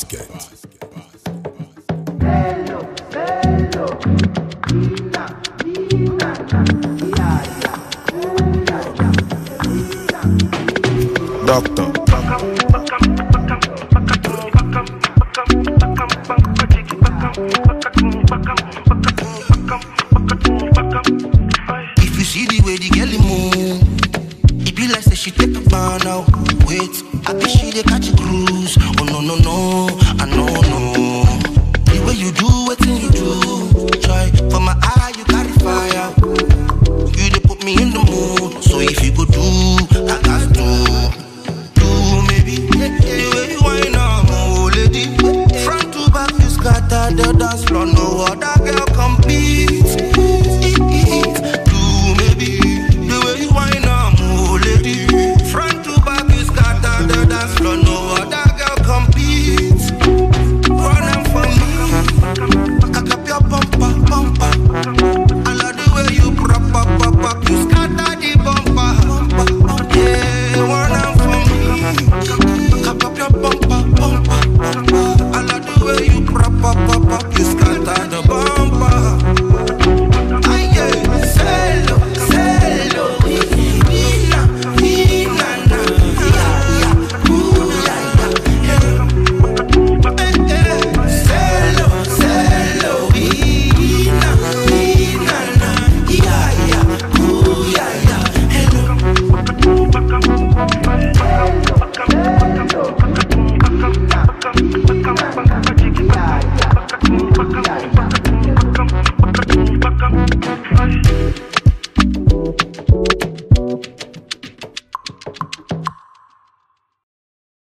Basket. Doctor. If you see the way the girl move, it be like say she take a ban now. Wait, I think she dey catch a cruise. Oh no no no, I know no. The way you do, what you do, try for my eyes.